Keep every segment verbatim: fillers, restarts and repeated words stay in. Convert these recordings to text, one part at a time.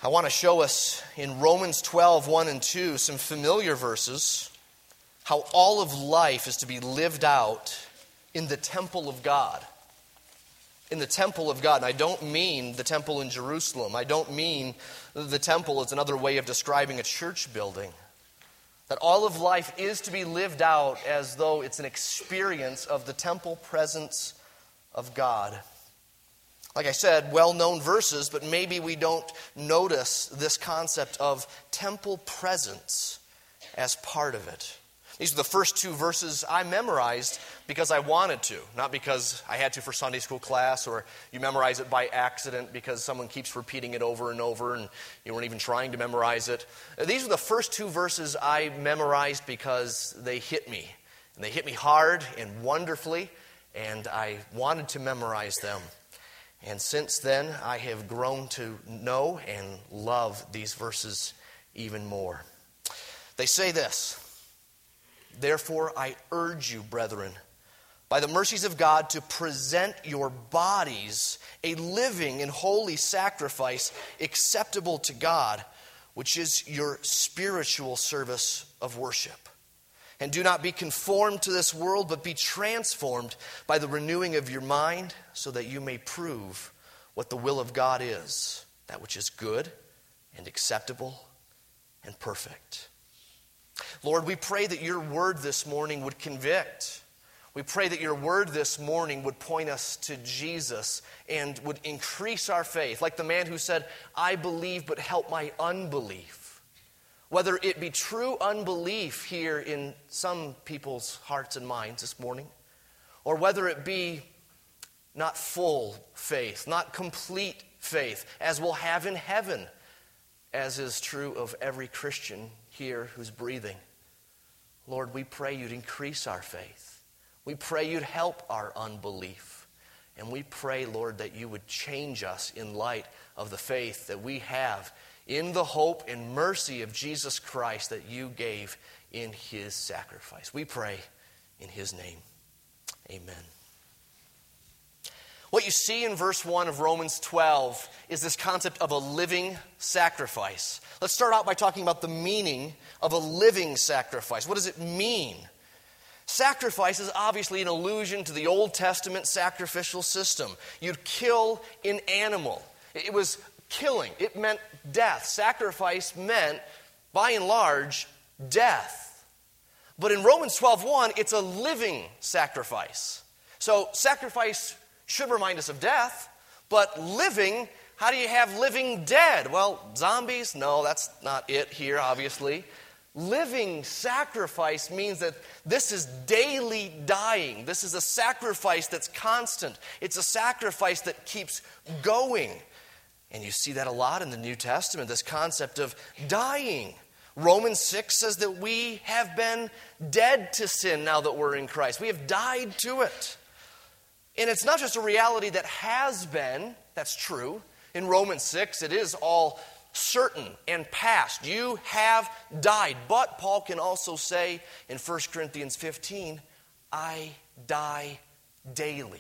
I want to show us in Romans twelve, one and two, some familiar verses, how all of life is to be lived out in the temple of God. In the temple of God. And I don't mean the temple in Jerusalem. I don't mean the temple as another way of describing a church building. That all of life is to be lived out as though it's an experience of the temple presence of God. Like I said, well-known verses, but maybe we don't notice this concept of temple presence as part of it. These are the first two verses I memorized because I wanted to, not because I had to for Sunday school class, or you memorize it by accident because someone keeps repeating it over and over and you weren't even trying to memorize it. These are the first two verses I memorized because they hit me. And they hit me hard and wonderfully, and I wanted to memorize them. And since then, I have grown to know and love these verses even more. They say this: "Therefore, I urge you, brethren, by the mercies of God, to present your bodies a living and holy sacrifice acceptable to God, which is your spiritual service of worship. And do not be conformed to this world, but be transformed by the renewing of your mind, so that you may prove what the will of God is, that which is good and acceptable and perfect." Lord, we pray that your word this morning would convict. We pray that your word this morning would point us to Jesus and would increase our faith. Like the man who said, "I believe, but help my unbelief." Whether it be true unbelief here in some people's hearts and minds this morning, or whether it be not full faith, not complete faith, as we'll have in heaven, as is true of every Christian here who's breathing. Lord, we pray you'd increase our faith. We pray you'd help our unbelief. And we pray, Lord, that you would change us in light of the faith that we have in the hope and mercy of Jesus Christ that you gave in his sacrifice. We pray in his name. Amen. What you see in verse one of Romans twelve is this concept of a living sacrifice. Let's start out by talking about the meaning of a living sacrifice. What does it mean? Sacrifice is obviously an allusion to the Old Testament sacrificial system. You'd kill an animal. It was killing. It meant death. Sacrifice meant, by and large, death. But in Romans twelve one, it's a living sacrifice. So sacrifice should remind us of death, but living, how do you have living dead? Well, zombies? No, that's not it here, obviously. Living sacrifice means that this is daily dying. This is a sacrifice that's constant. It's a sacrifice that keeps going. And you see that a lot in the New Testament, this concept of dying. Romans six says that we have been dead to sin now that we're in Christ. We have died to it. And it's not just a reality that has been, that's true. In Romans six, it is all certain and past. You have died. But Paul can also say in First Corinthians fifteen, I die daily.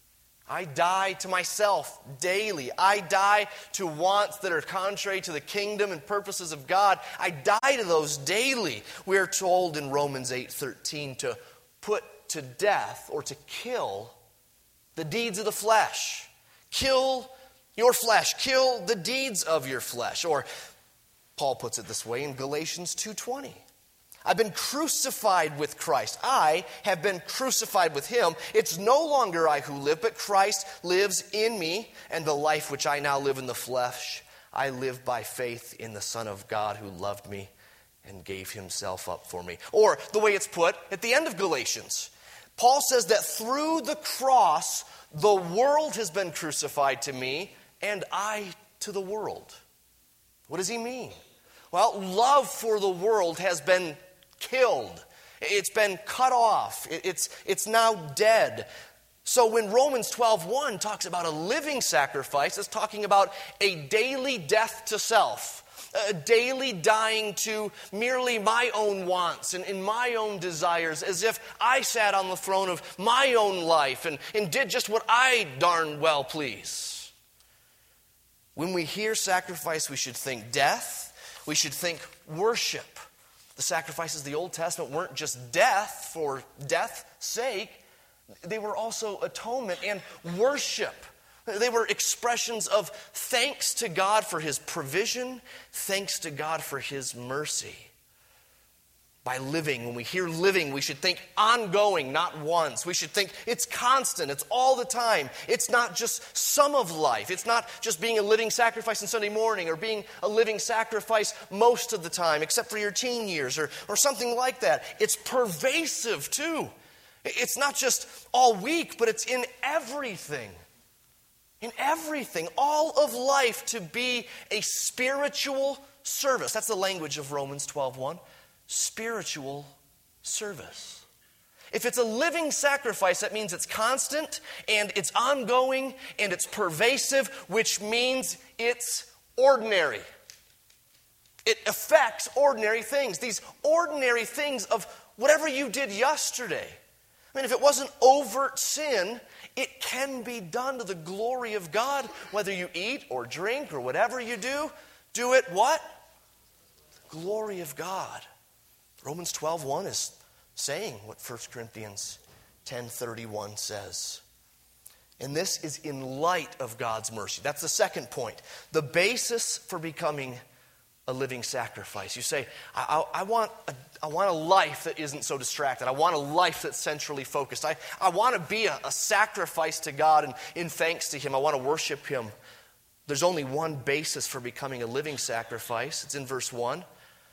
I die to myself daily. I die to wants that are contrary to the kingdom and purposes of God. I die to those daily. We are told in Romans eight thirteen to put to death or to kill the deeds of the flesh. Kill your flesh. Kill the deeds of your flesh. Or Paul puts it this way in Galatians two twenty. I've been crucified with Christ. I have been crucified with him. It's no longer I who live, but Christ lives in me. And the life which I now live in the flesh, I live by faith in the Son of God who loved me and gave himself up for me. Or the way it's put at the end of Galatians, Paul says that through the cross, the world has been crucified to me and I to the world. What does he mean? Well, love for the world has been killed. It's been cut off. It's, it's now dead. So when Romans twelve one talks about a living sacrifice, it's talking about a daily death to self, a daily dying to merely my own wants and, and my own desires, as if I sat on the throne of my own life and, and did just what I darn well please. When we hear sacrifice, we should think death. We should think worship. The sacrifices of the Old Testament weren't just death for death's sake. They were also atonement and worship. They were expressions of thanks to God for His provision, thanks to God for His mercy. By living, when we hear living, we should think ongoing, not once. We should think it's constant, it's all the time. It's not just some of life. It's not just being a living sacrifice on Sunday morning or being a living sacrifice most of the time, except for your teen years or, or something like that. It's pervasive too. It's not just all week, but it's in everything. In everything, all of life to be a spiritual service. That's the language of Romans twelve one. Spiritual service. If it's a living sacrifice, that means it's constant and it's ongoing and it's pervasive, which means it's ordinary. It affects ordinary things. These ordinary things of whatever you did yesterday. I mean, if it wasn't overt sin, it can be done to the glory of God, whether you eat or drink or whatever you do. Do it what? The glory of God. Romans twelve one is saying what First Corinthians ten thirty-one says. And this is in light of God's mercy. That's the second point. The basis for becoming a living sacrifice. You say, I, I, I, want a, I want a life that isn't so distracted. I want a life that's centrally focused. I, I want to be a, a sacrifice to God and in thanks to Him. I want to worship Him. There's only one basis for becoming a living sacrifice. It's in verse one.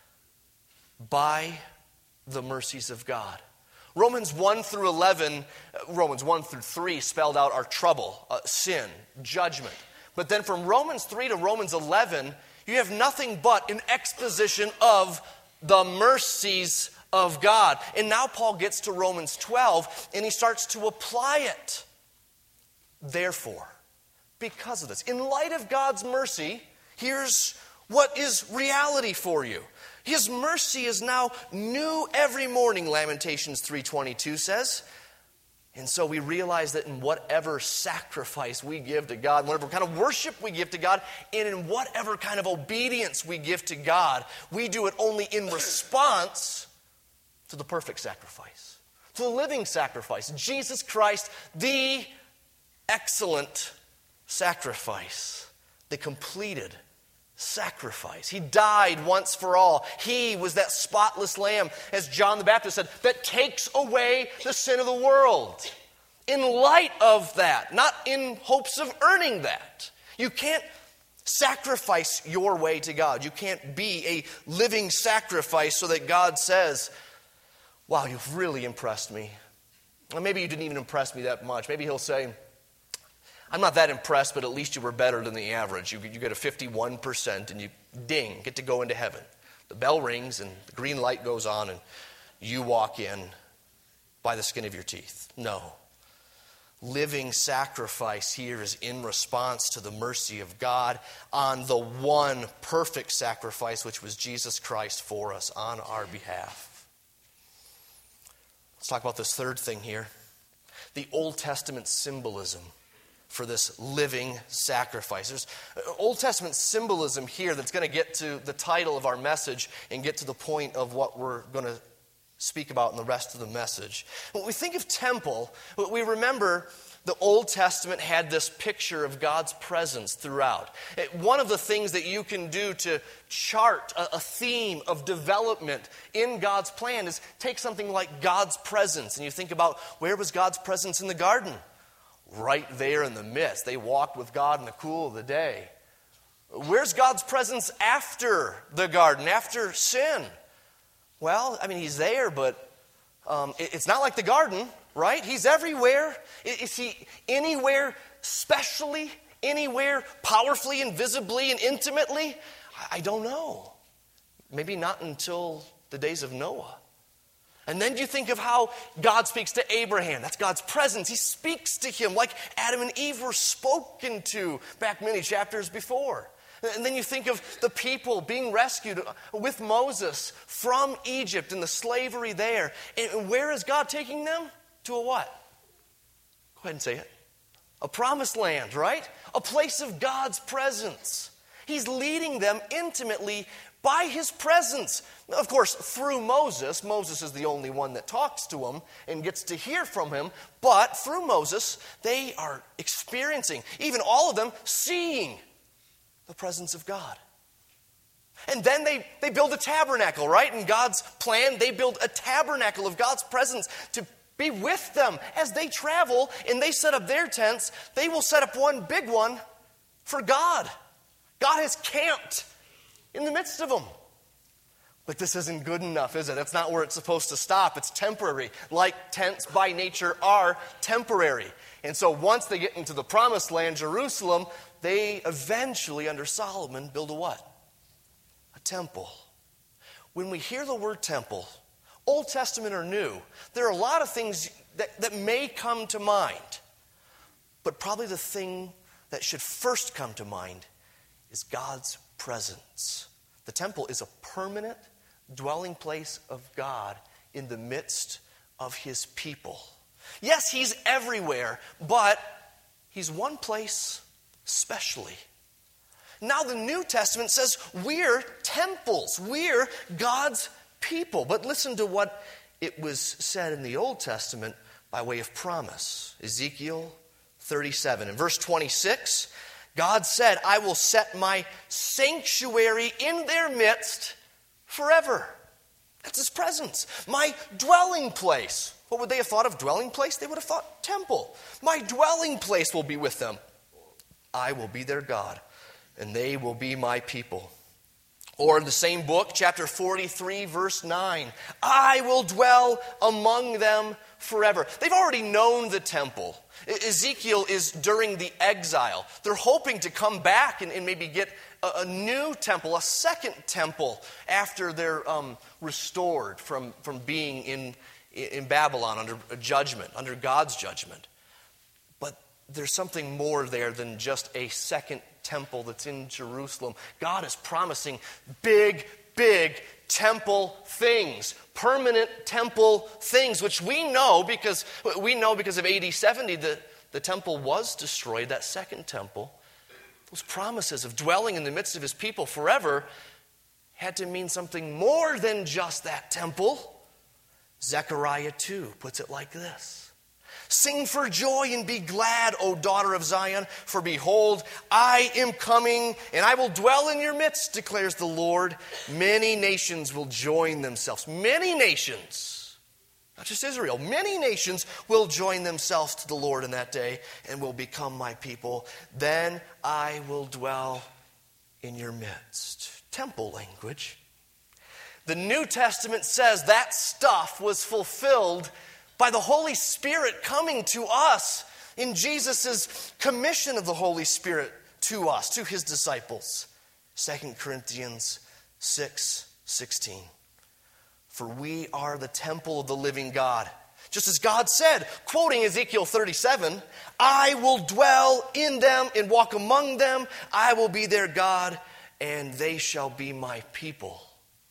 By the mercies of God. Romans one through eleven, Romans one through three spelled out our trouble, uh, sin, judgment. But then from Romans three to Romans eleven, you have nothing but an exposition of the mercies of God. And now Paul gets to Romans twelve and he starts to apply it. Therefore, because of this, in light of God's mercy, here's what is reality for you. His mercy is now new every morning, Lamentations three twenty-two says. And so we realize that in whatever sacrifice we give to God, whatever kind of worship we give to God, and in whatever kind of obedience we give to God, we do it only in response to the perfect sacrifice, to the living sacrifice, Jesus Christ, the excellent sacrifice, the completed sacrifice. He died once for all. He was that spotless lamb, as John the Baptist said, that takes away the sin of the world. In light of that, not in hopes of earning that. You can't sacrifice your way to God. You can't be a living sacrifice so that God says, wow, you've really impressed me. Or maybe you didn't even impress me that much. Maybe He'll say, I'm not that impressed, but at least you were better than the average. You, you get a fifty-one percent and you, ding, get to go into heaven. The bell rings and the green light goes on and you walk in by the skin of your teeth. No. Living sacrifice here is in response to the mercy of God on the one perfect sacrifice, which was Jesus Christ for us on our behalf. Let's talk about this third thing here. The Old Testament symbolism for this living sacrifice. There's Old Testament symbolism here that's going to get to the title of our message and get to the point of what we're going to speak about in the rest of the message. When we think of temple, we remember the Old Testament had this picture of God's presence throughout. One of the things that you can do to chart a theme of development in God's plan is take something like God's presence, and you think about, where was God's presence in the garden? Right there in the midst. They walked with God in the cool of the day. Where's God's presence after the garden, after sin? Well, I mean, He's there, but um, it, it's not like the garden, right? He's everywhere. Is, is He anywhere specially, anywhere powerfully and visibly and intimately? I, I don't know. Maybe not until the days of Noah. And then you think of how God speaks to Abraham. That's God's presence. He speaks to him like Adam and Eve were spoken to back many chapters before. And then you think of the people being rescued with Moses from Egypt and the slavery there. And where is God taking them? To a what? Go ahead and say it. A promised land, right? a place of God's presence. He's leading them intimately by his presence. Of course, through Moses. Moses is the only one that talks to him and gets to hear from him. But through Moses, they are experiencing, even all of them, seeing the presence of God. And then they, they build a tabernacle, right? In God's plan, they build a tabernacle of God's presence to be with them as they travel and they set up their tents. They will set up one big one for God. God has camped in the midst of them. But this isn't good enough, is it? That's not where it's supposed to stop. It's temporary. Like tents by nature are temporary. And so once they get into the promised land, Jerusalem, they eventually, under Solomon, build a what? A temple. When we hear the word temple, Old Testament or New, there are a lot of things that, that may come to mind. But probably the thing that should first come to mind is God's presence. The temple is a permanent dwelling place of God in the midst of his people. Yes, he's everywhere, but he's one place especially. Now the New Testament says we're temples. We're God's people. But listen to what it was said in the Old Testament by way of promise. Ezekiel thirty-seven. In verse twenty-six, God said, I will set my sanctuary in their midst forever. That's his presence. My dwelling place. What would they have thought of dwelling place? They would have thought temple. My dwelling place will be with them. I will be their God, and they will be my people. Or in the same book, chapter forty-three, verse nine, I will dwell among them forever. They've already known the temple. Ezekiel is during the exile. They're hoping to come back and, and maybe get a, a new temple, a second temple, after they're um, restored from, from being in, in Babylon under a judgment, under God's judgment. But there's something more there than just a second temple that's in Jerusalem. God is promising big, big temple things, permanent temple things, which we know because we know because of A D seventy the, the temple was destroyed, that second temple. Those promises of dwelling in the midst of his people forever had to mean something more than just that temple. Zechariah two puts it like this. Sing for joy and be glad, O daughter of Zion, for behold, I am coming, and I will dwell in your midst, declares the Lord. Many nations will join themselves. Many nations, not just Israel, many nations will join themselves to the Lord in that day and will become my people. Then I will dwell in your midst. Temple language. The New Testament says that stuff was fulfilled by the Holy Spirit coming to us in Jesus' commission of the Holy Spirit to us, to his disciples. Second Corinthians six sixteen. For we are the temple of the living God. Just as God said, quoting Ezekiel thirty-seven, I will dwell in them and walk among them. I will be their God, and they shall be my people.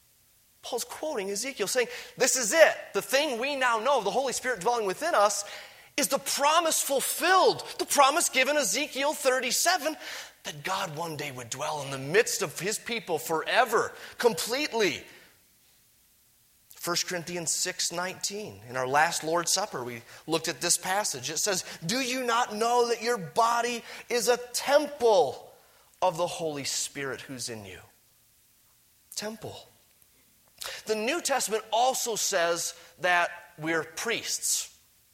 Paul's quoting Ezekiel, saying, this is it. The thing we now know of the Holy Spirit dwelling within us is the promise fulfilled. The promise given Ezekiel thirty-seven that God one day would dwell in the midst of his people forever, completely. First Corinthians six nineteen. In our last Lord's Supper, we looked at this passage. It says, do you not know that your body is a temple of the Holy Spirit who's in you? Temple. The New Testament also says that we're priests.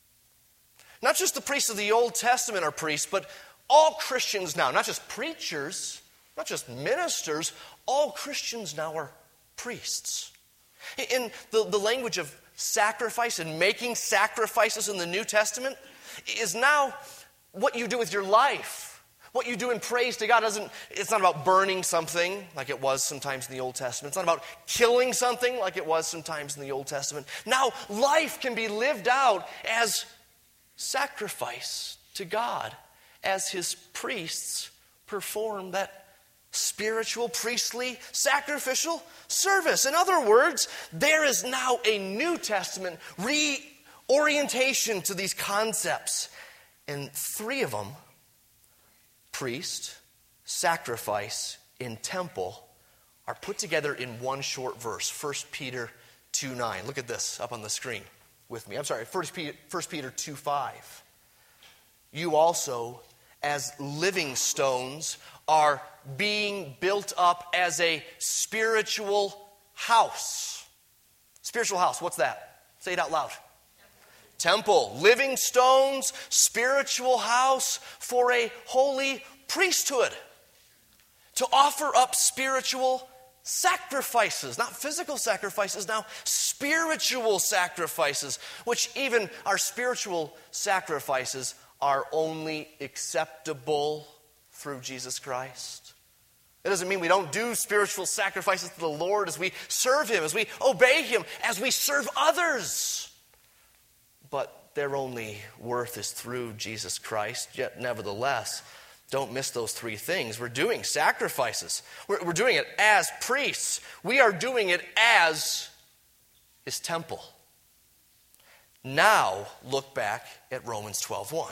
Not just the priests of the Old Testament are priests, but all Christians now, not just preachers, not just ministers, all Christians now are priests. In the, the language of sacrifice and making sacrifices in the New Testament is now what you do with your life. What you do in praise to God doesn't, it's not about burning something like it was sometimes in the Old Testament. It's not about killing something like it was sometimes in the Old Testament. Now, life can be lived out as sacrifice to God as his priests perform that spiritual, priestly, sacrificial service. In other words, there is now a New Testament reorientation to these concepts. And three of them priest, sacrifice, and temple are put together in one short verse, First Peter two nine. Look at this up on the screen with me. I'm sorry, First Peter two five. You also, as living stones, are being built up as a spiritual house. Spiritual house, what's that? Say it out loud. Temple, living stones, spiritual house for a holy priesthood. To offer up spiritual sacrifices, not physical sacrifices, now spiritual sacrifices, which even our spiritual sacrifices are only acceptable through Jesus Christ. It doesn't mean we don't do spiritual sacrifices to the Lord as we serve Him, as we obey Him, as we serve others. But their only worth is through Jesus Christ. Yet nevertheless, don't miss those three things. We're doing sacrifices. We're, we're doing it as priests. We are doing it as His temple. Now look back at Romans twelve one.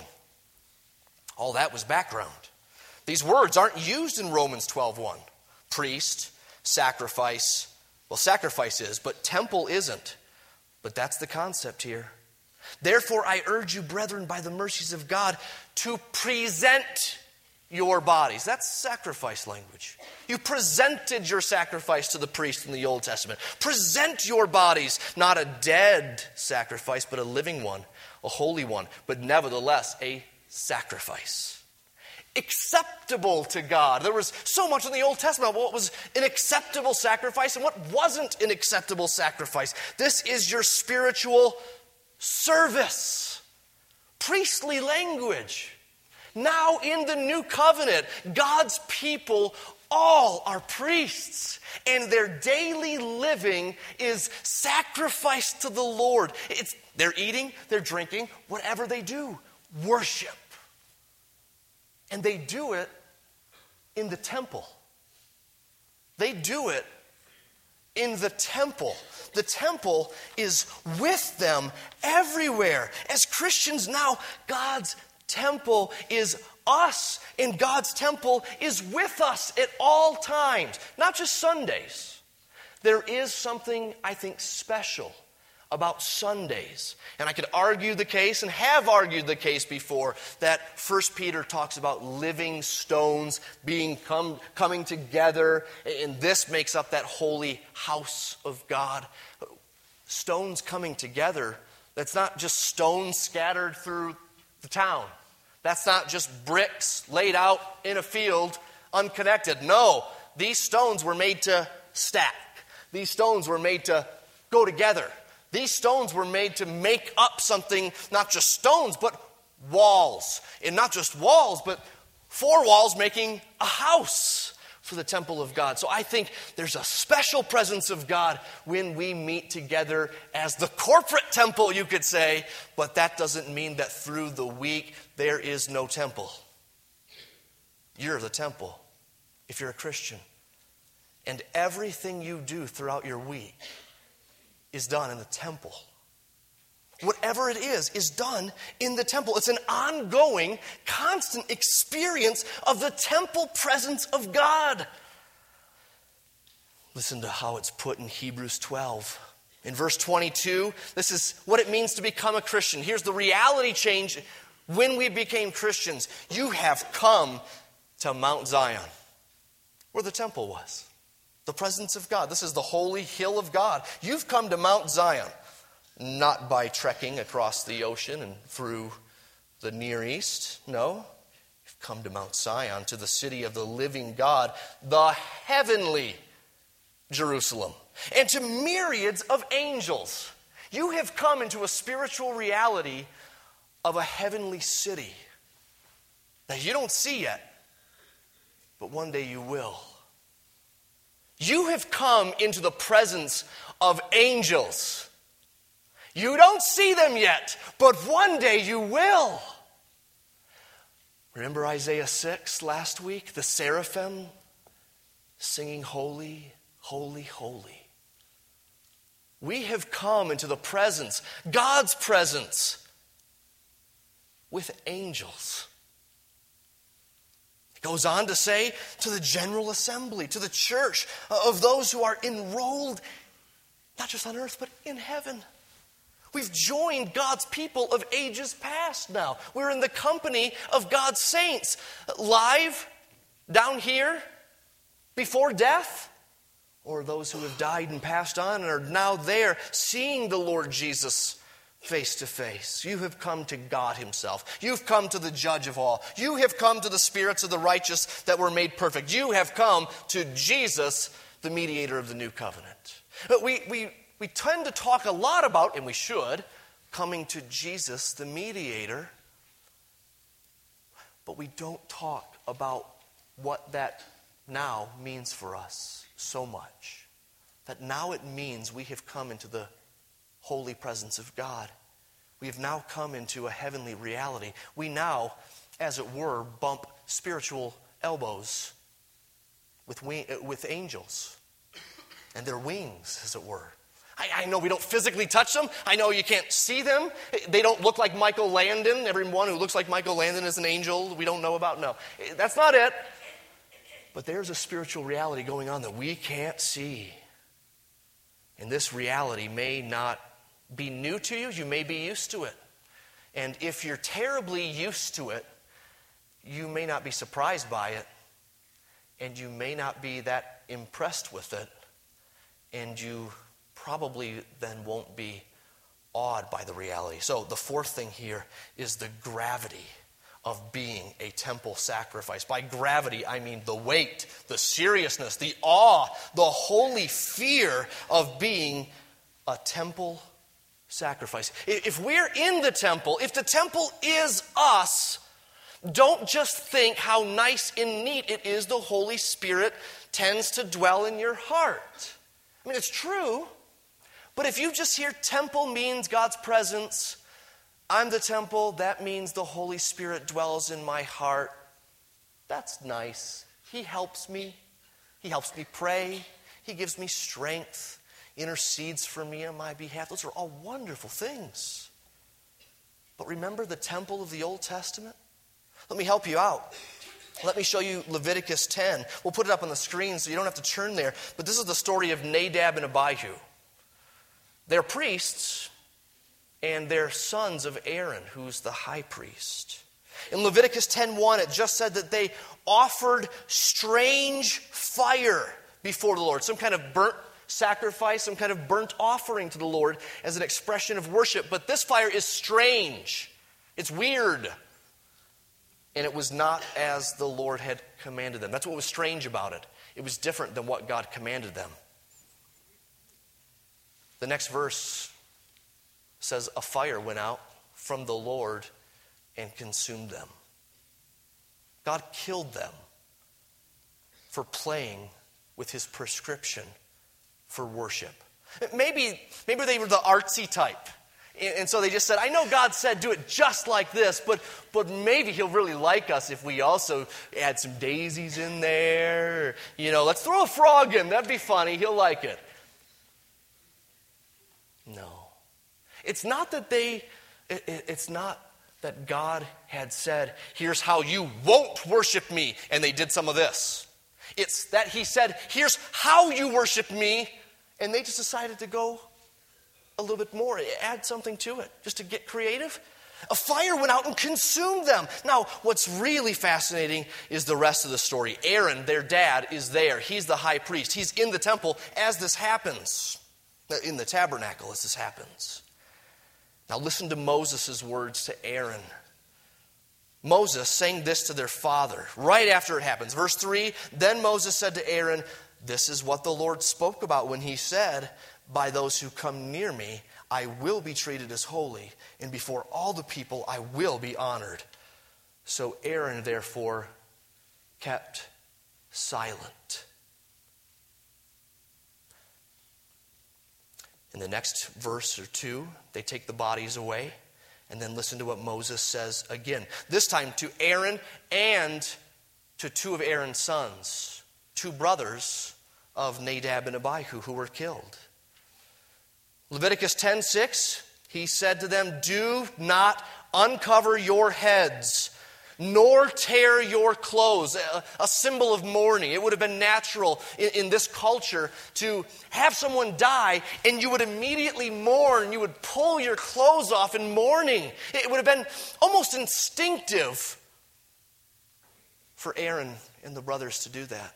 All that was background. These words aren't used in Romans twelve one. Priest, sacrifice. Well, sacrifice is, but temple isn't. But that's the concept here. Therefore, I urge you, brethren, by the mercies of God, to present your bodies. That's sacrifice language. You presented your sacrifice to the priest in the Old Testament. Present your bodies, not a dead sacrifice, but a living one, a holy one, but nevertheless a sacrifice. Acceptable to God. There was so much in the Old Testament about what was an acceptable sacrifice and what wasn't an acceptable sacrifice. This is your spiritual service. Priestly language. Now in the new covenant, God's people all are priests, and their daily living is sacrificed to the Lord. It's, they're eating, they're drinking, whatever they do, worship. And they do it in the temple. They do it in the temple. The temple is with them everywhere. As Christians now, God's temple is us, and God's temple is with us at all times, not just Sundays. There is something, I think, special about Sundays. And I could argue the case, and have argued the case before, that First Peter talks about living stones being come, coming together, and this makes up that holy house of God. Stones coming together, that's not just stones scattered through the town. That's not just bricks laid out in a field, unconnected. No, these stones were made to stack. These stones were made to go together. These stones were made to make up something, not just stones, but walls. And not just walls, but four walls making a house for the temple of God. So I think there's a special presence of God when we meet together as the corporate temple, you could say. But that doesn't mean that through the week there is no temple. You're the temple if you're a Christian. And everything you do throughout your week is done in the temple. Whatever it is, is done in the temple. It's an ongoing, constant experience of the temple presence of God. Listen to how it's put in Hebrews twelve. In verse twenty-two, this is what it means to become a Christian. Here's the reality change when we became Christians. You have come to Mount Zion, where the temple was. The presence of God. This is the holy hill of God. You've come to Mount Zion, not by trekking across the ocean and through the Near East. No, you've come to Mount Zion, to the city of the living God, the heavenly Jerusalem, and to myriads of angels. You have come into a spiritual reality of a heavenly city that you don't see yet, but one day you will. You have come into the presence of angels. You don't see them yet, but one day you will. Remember Isaiah six last week? The seraphim singing, holy, holy, holy. We have come into the presence, God's presence, with angels. Goes on to say, to the general assembly, to the church of those who are enrolled, not just on earth, but in heaven. We've joined God's people of ages past now. We're in the company of God's saints, live down here before death, or those who have died and passed on and are now there seeing the Lord Jesus face to face. You have come to God himself. You've come to the judge of all. You have come to the spirits of the righteous that were made perfect. You have come to Jesus, the mediator of the new covenant. But we, we, we tend to talk a lot about, and we should, coming to Jesus, the mediator, but we don't talk about what that now means for us so much. That now it means we have come into the holy presence of God. We have now come into a heavenly reality. We now, as it were, bump spiritual elbows with wing, with angels and their wings, as it were. I, I know we don't physically touch them. I know you can't see them. They don't look like Michael Landon. Everyone who looks like Michael Landon is an angel we don't know about. No, that's not it. But there's a spiritual reality going on that we can't see. And this reality may not be new to you. You may be used to it. And if you're terribly used to it, you may not be surprised by it. And you may not be that impressed with it. And you probably then won't be awed by the reality. So the fourth thing here is the gravity of being a temple sacrifice. By gravity, I mean the weight, the seriousness, the awe, the holy fear of being a temple sacrifice. If we're in the temple, if the temple is us, don't just think how nice and neat it is the Holy Spirit tends to dwell in your heart. I mean, it's true, but if you just hear temple means God's presence, I'm the temple, that means the Holy Spirit dwells in my heart. That's nice. He helps me. He helps me pray. He gives me strength, intercedes for me on my behalf. Those are all wonderful things. But remember the temple of the Old Testament? Let me help you out. Let me show you Leviticus ten. We'll put it up on the screen so you don't have to turn there. But this is the story of Nadab and Abihu. They're priests, and they're sons of Aaron, who's the high priest. In Leviticus ten one, it just said that they offered strange fire before the Lord. Some kind of burnt sacrifice, some kind of burnt offering to the Lord as an expression of worship. But this fire is strange. It's weird. And it was not as the Lord had commanded them. That's what was strange about it. It was different than what God commanded them. The next verse says, a fire went out from the Lord and consumed them. God killed them for playing with his prescription for worship. Maybe, maybe they were the artsy type. And so they just said, I know God said do it just like this, but, but maybe he'll really like us if we also add some daisies in there. You know, let's throw a frog in. That'd be funny. He'll like it. No. It's not that they, it, it, it's not that God had said, here's how you won't worship me, and they did some of this. It's that he said, here's how you worship me, and they just decided to go a little bit more, add something to it, just to get creative. A fire went out and consumed them. Now, what's really fascinating is the rest of the story. Aaron, their dad, is there. He's the high priest. He's in the temple as this happens, in the tabernacle as this happens. Now listen to Moses' words to Aaron. Moses saying this to their father right after it happens. Verse three, then Moses said to Aaron, this is what the Lord spoke about when he said, by those who come near me, I will be treated as holy, and before all the people I will be honored. So Aaron, therefore, kept silent. In the next verse or two, they take the bodies away, and then listen to what Moses says again. This time to Aaron and to two of Aaron's sons, two brothers of Nadab and Abihu who were killed. Leviticus ten six, he said to them, do not uncover your heads, Nor tear your clothes, a, a symbol of mourning. It would have been natural in, in this culture to have someone die and you would immediately mourn. You would pull your clothes off in mourning. It would have been almost instinctive for Aaron and the brothers to do that.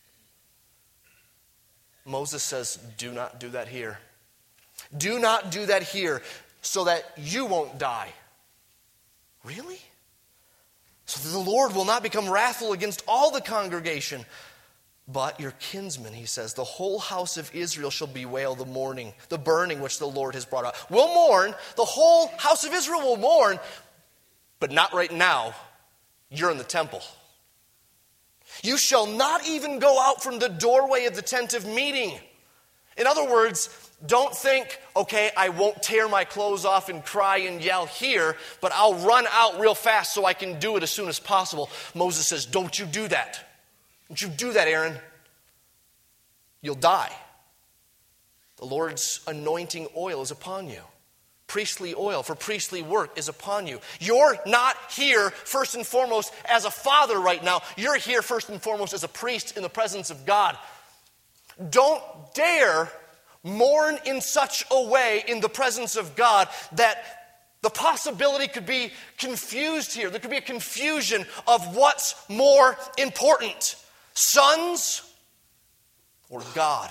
Moses says, do not do that here. Do not do that here so that you won't die. Really? So that the Lord will not become wrathful against all the congregation. But your kinsmen, he says, the whole house of Israel shall bewail the mourning, the burning which the Lord has brought out. We'll mourn. The whole house of Israel will mourn. But not right now. You're in the temple. You shall not even go out from the doorway of the tent of meeting. In other words, don't think, okay, I won't tear my clothes off and cry and yell here, but I'll run out real fast so I can do it as soon as possible. Moses says, don't you do that. Don't you do that, Aaron. You'll die. The Lord's anointing oil is upon you. Priestly oil for priestly work is upon you. You're not here first and foremost as a father right now. You're here first and foremost as a priest in the presence of God. Don't dare mourn in such a way in the presence of God that the possibility could be confused here. There could be a confusion of what's more important, sons or God.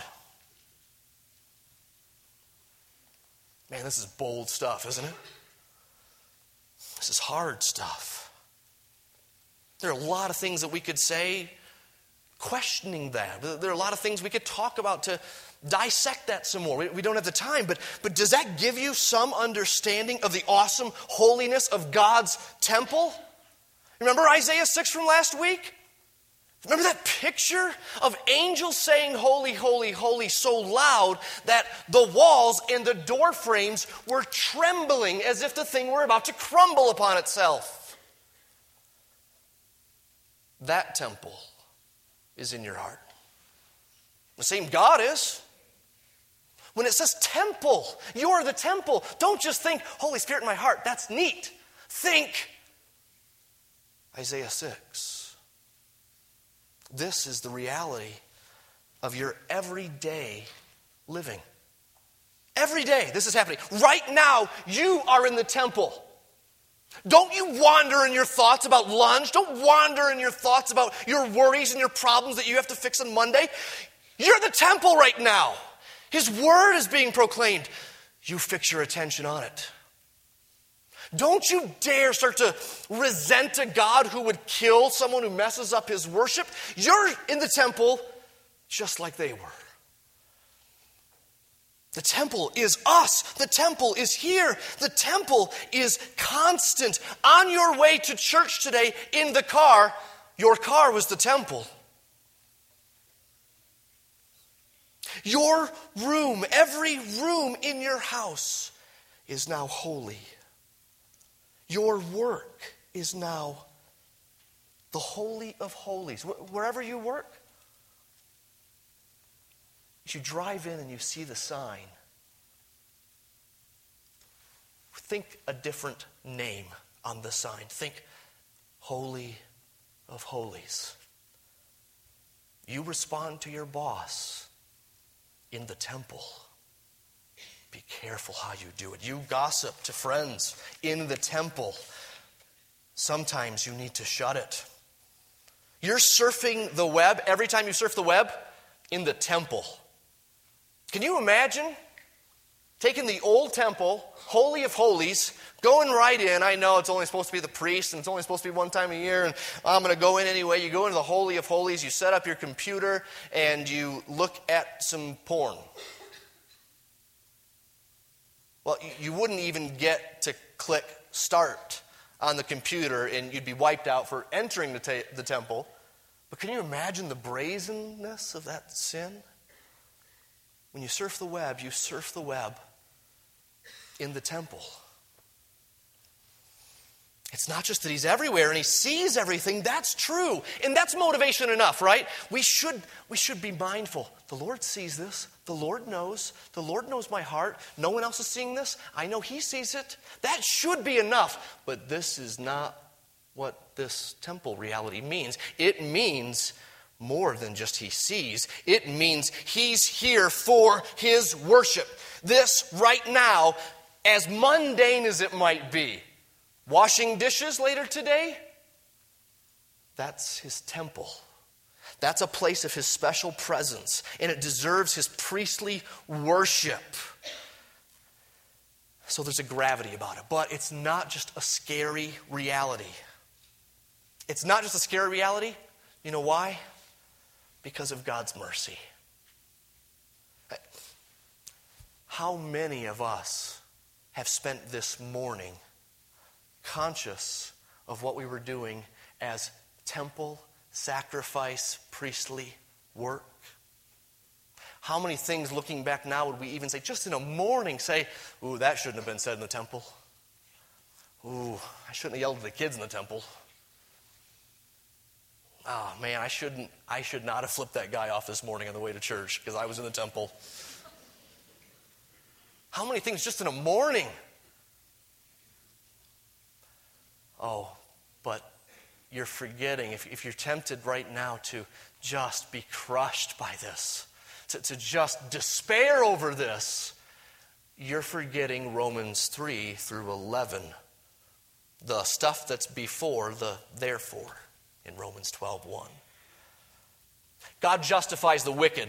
Man, this is bold stuff, isn't it? This is hard stuff. There are a lot of things that we could say questioning that. There are a lot of things we could talk about to dissect that some more. We, we don't have the time, but, but does that give you some understanding of the awesome holiness of God's temple? Remember Isaiah six from last week? Remember that picture of angels saying, holy, holy, holy, so loud that the walls and the door frames were trembling as if the thing were about to crumble upon itself. That temple is in your heart. The same God is. When it says temple, you're the temple. Don't just think, Holy Spirit in my heart, that's neat. Think Isaiah six. This is the reality of your everyday living. Every day this is happening. Right now, you are in the temple. Don't you wander in your thoughts about lunch. Don't wander in your thoughts about your worries and your problems that you have to fix on Monday. You're the temple right now. His word is being proclaimed. You fix your attention on it. Don't you dare start to resent a God who would kill someone who messes up his worship. You're in the temple just like they were. The temple is us. The temple is here. The temple is constant. On your way to church today in the car, your car was the temple. Your room, every room in your house is now holy. Your work is now the Holy of Holies. Wherever you work, you drive in and you see the sign. Think a different name on the sign. Think Holy of Holies. You respond to your boss in the temple. Be careful how you do it. You gossip to friends in the temple. Sometimes you need to shut it. You're surfing the web every time you surf the web in the temple. Can you imagine taking the old temple, Holy of Holies, going right in? I know it's only supposed to be the priest and it's only supposed to be one time a year and I'm going to go in anyway. You go into the Holy of Holies, you set up your computer and you look at some porn. Well, you wouldn't even get to click start on the computer and you'd be wiped out for entering the, ta- the temple. But can you imagine the brazenness of that sin? When you surf the web, you surf the web in the temple. It's not just that he's everywhere and he sees everything. That's true. And that's motivation enough, right? We should, we should be mindful. The Lord sees this. The Lord knows. The Lord knows my heart. No one else is seeing this. I know he sees it. That should be enough. But this is not what this temple reality means. It means more than just he sees. It means he's here for his worship. This right now, as mundane as it might be, washing dishes later today, that's his temple. That's a place of his special presence, and it deserves his priestly worship. So there's a gravity about it, but it's not just a scary reality. It's not just a scary reality. You know why? Because of God's mercy. How many of us have spent this morning conscious of what we were doing as temple, sacrifice, priestly work? How many things looking back now would we even say, just in a morning, say, ooh, that shouldn't have been said in the temple. Ooh, I shouldn't have yelled at the kids in the temple. Oh man, I shouldn't, I should not have flipped that guy off this morning on the way to church because I was in the temple. How many things just in a morning? Oh, but you're forgetting, if, if you're tempted right now to just be crushed by this, to, to just despair over this, you're forgetting Romans three through eleven. The stuff that's before the therefore in Romans twelve one. God justifies the wicked.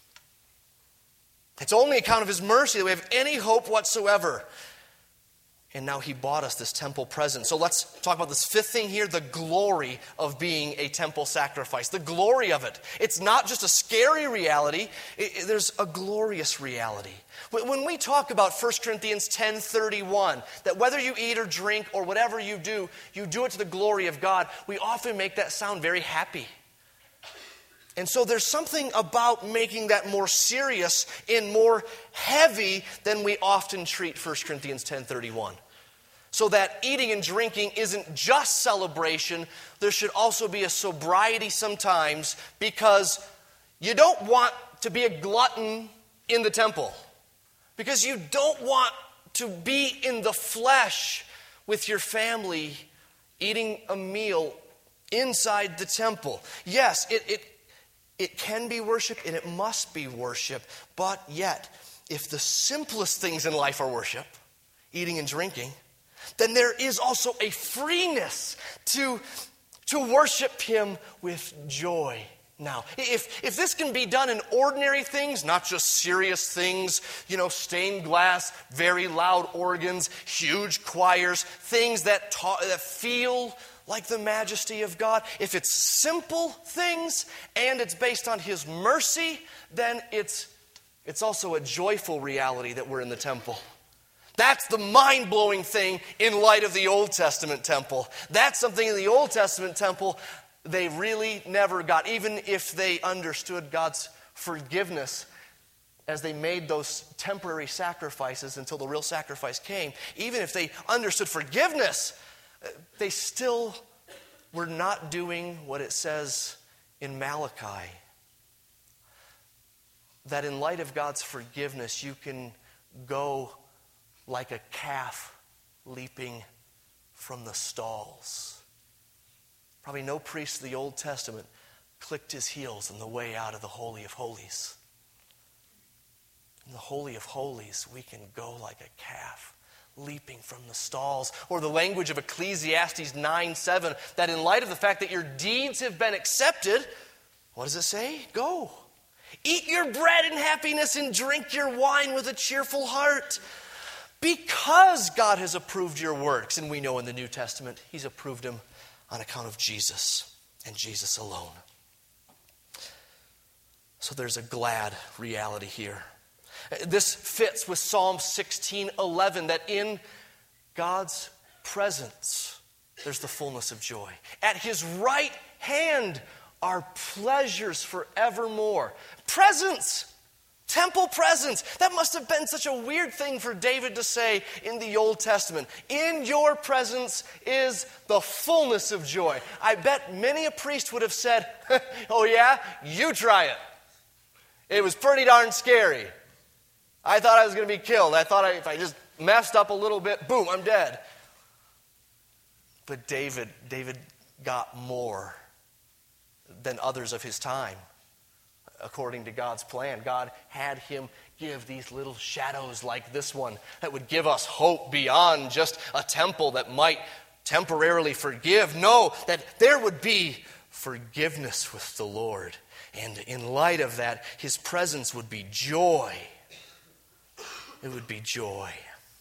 It's only account of his mercy that we have any hope whatsoever. And now he bought us this temple present. So let's talk about this fifth thing here, the glory of being a temple sacrifice. The glory of it. It's not just a scary reality. It, it, there's a glorious reality. When we talk about First Corinthians ten thirty-one, that whether you eat or drink or whatever you do, you do it to the glory of God, we often make that sound very happy. And so there's something about making that more serious and more heavy than we often treat First Corinthians ten thirty-one. So that eating and drinking isn't just celebration, there should also be a sobriety sometimes, because you don't want to be a glutton in the temple. Because you don't want to be in the flesh with your family eating a meal inside the temple. Yes, it, it It can be worship and it must be worship, but yet, if the simplest things in life are worship, eating and drinking, then there is also a freeness to, to worship him with joy. Now, if, if this can be done in ordinary things, not just serious things, you know, stained glass, very loud organs, huge choirs, things that, ta- that feel like the majesty of God. If it's simple things and it's based on his mercy, then it's, it's also a joyful reality that we're in the temple. That's the mind-blowing thing in light of the Old Testament temple. That's something in the Old Testament temple they really never got, even if they understood God's forgiveness as they made those temporary sacrifices until the real sacrifice came. Even if they understood forgiveness, they still were not doing what it says in Malachi. That in light of God's forgiveness, you can go like a calf leaping from the stalls. Probably no priest of the Old Testament clicked his heels on the way out of the Holy of Holies. In the Holy of Holies, we can go like a calf leaping from the stalls. Or the language of Ecclesiastes nine seven, that in light of the fact that your deeds have been accepted, what does it say? Go. Eat your bread in happiness and drink your wine with a cheerful heart. Because God has approved your works, and we know in the New Testament, he's approved them on account of Jesus and Jesus alone. So there's a glad reality here. This fits with Psalm sixteen eleven, that in God's presence there's the fullness of joy. At his right hand are pleasures forevermore. Presence. Temple presence. That must have been such a weird thing for David to say in the Old Testament. In your presence is the fullness of joy. I bet many a priest would have said, oh yeah, you try it. It was pretty darn scary. I thought I was going to be killed. I thought I, if I just messed up a little bit, boom, I'm dead. But David, David got more than others of his time. According to God's plan, God had him give these little shadows like this one that would give us hope beyond just a temple that might temporarily forgive. No, that there would be forgiveness with the Lord. And in light of that, his presence would be joy. It would be joy.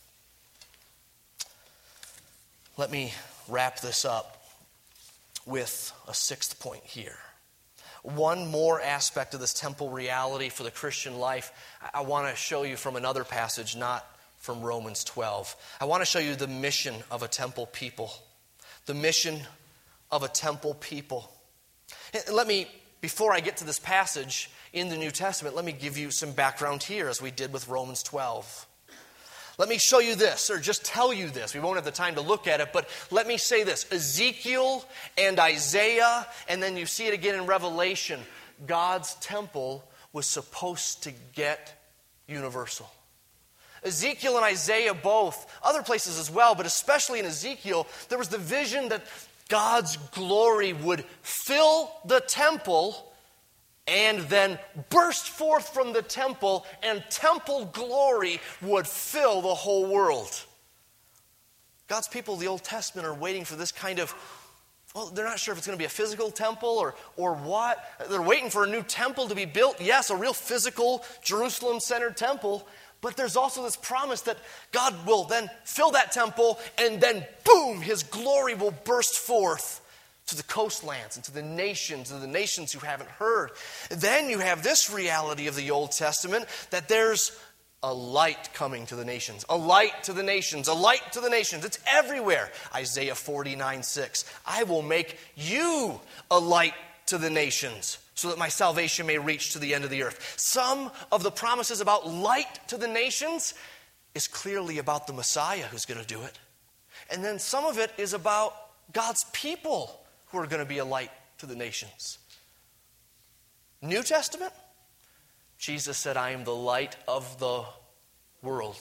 Let me wrap this up with a sixth point here. One more aspect of this temple reality for the Christian life, I want to show you from another passage, not from Romans twelve. I want to show you the mission of a temple people. The mission of a temple people. And let me, before I get to this passage in the New Testament, let me give you some background here as we did with Romans twelve. Let me show you this, or just tell you this. We won't have the time to look at it, but let me say this. Ezekiel and Isaiah, and then you see it again in Revelation, God's temple was supposed to get universal. Ezekiel and Isaiah both, other places as well, but especially in Ezekiel, there was the vision that God's glory would fill the temple and then burst forth from the temple, and temple glory would fill the whole world. God's people of the Old Testament are waiting for this kind of, well, they're not sure if it's going to be a physical temple or, or what. They're waiting for a new temple to be built. Yes, a real physical Jerusalem-centered temple. But there's also this promise that God will then fill that temple, and then boom, his glory will burst forth to the coastlands and to the nations, and the nations who haven't heard. Then you have this reality of the Old Testament, that there's a light coming to the nations. A light to the nations. A light to the nations. It's everywhere. Isaiah forty-nine six. I will make you a light to the nations, so that my salvation may reach to the end of the earth. Some of the promises about light to the nations is clearly about the Messiah who's going to do it. And then some of it is about God's people who are going to be a light to the nations. New Testament, Jesus said, I am the light of the world.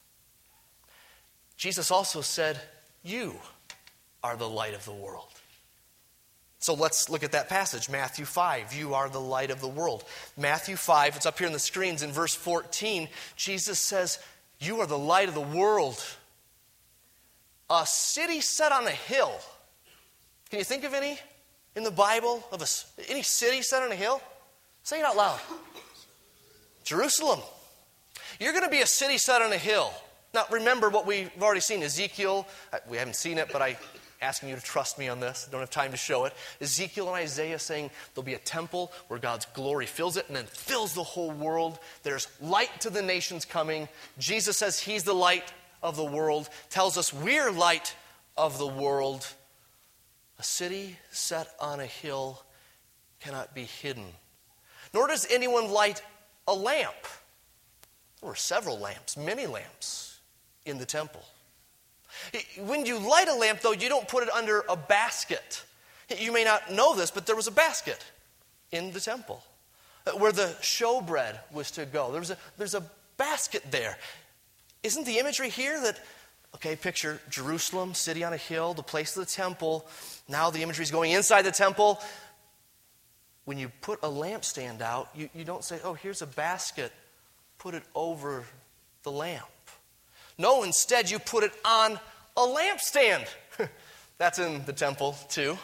Jesus also said, you are the light of the world. So let's look at that passage, Matthew five. You are the light of the world. Matthew five, it's up here on the screens in verse fourteen. Jesus says, you are the light of the world. A city set on a hill. Can you think of any in the Bible, of a, any city set on a hill? Say it out loud. Jerusalem. You're going to be a city set on a hill. Now remember what we've already seen. Ezekiel, we haven't seen it, but I... asking you to trust me on this. I don't have time to show it. Ezekiel and Isaiah saying there'll be a temple where God's glory fills it and then fills the whole world. There's light to the nations coming. Jesus says he's the light of the world. Tells us we're light of the world. A city set on a hill cannot be hidden. Nor does anyone light a lamp. There were several lamps, many lamps in the temple. When you light a lamp, though, you don't put it under a basket. You may not know this, but there was a basket in the temple where the showbread was to go. There was a, there's a basket there. Isn't the imagery here that, okay, picture Jerusalem, city on a hill, the place of the temple. Now the imagery is going inside the temple. When you put a lampstand out, you, you don't say, oh, here's a basket. Put it over the lamp. No, instead you put it on a lampstand. That's in the temple too.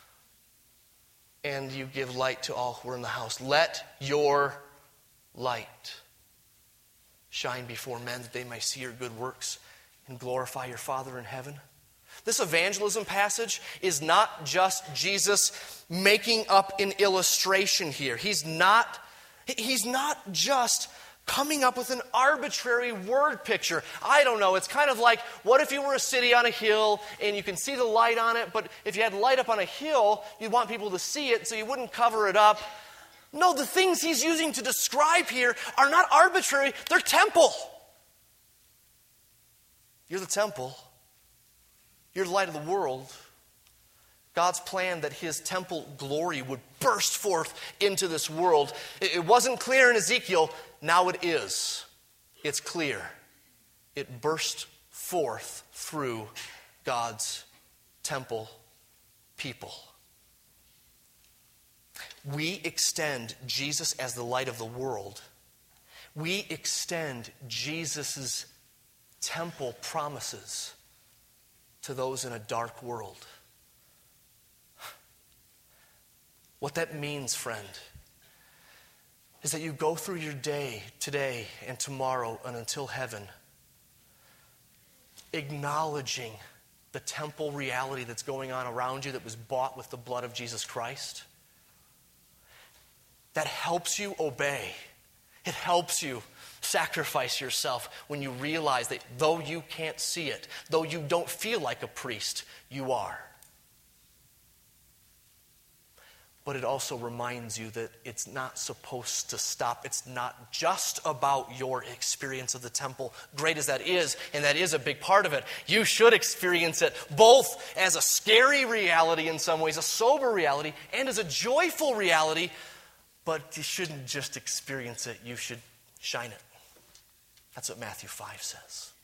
And you give light to all who are in the house. Let your light shine before men that they may see your good works and glorify your Father in heaven. This evangelism passage is not just Jesus making up an illustration here. He's not, he's not just coming up with an arbitrary word picture. I don't know. It's kind of like, what if you were a city on a hill and you can see the light on it, but if you had light up on a hill, you'd want people to see it, so you wouldn't cover it up. No, the things he's using to describe here are not arbitrary. They're temple. You're the temple. You're the light of the world. God's plan that his temple glory would burst forth into this world. It wasn't clear in Ezekiel. Now it is. It's clear. It burst forth through God's temple people. We extend Jesus as the light of the world. We extend Jesus' temple promises to those in a dark world. What that means, friend, is that you go through your day today and tomorrow and until heaven, acknowledging the temple reality that's going on around you that was bought with the blood of Jesus Christ. That helps you obey. It helps you sacrifice yourself when you realize that though you can't see it, though you don't feel like a priest, you are. But it also reminds you that it's not supposed to stop. It's not just about your experience of the temple, great as that is, and that is a big part of it. You should experience it both as a scary reality in some ways, a sober reality, and as a joyful reality. But you shouldn't just experience it, you should shine it. That's what Matthew five says.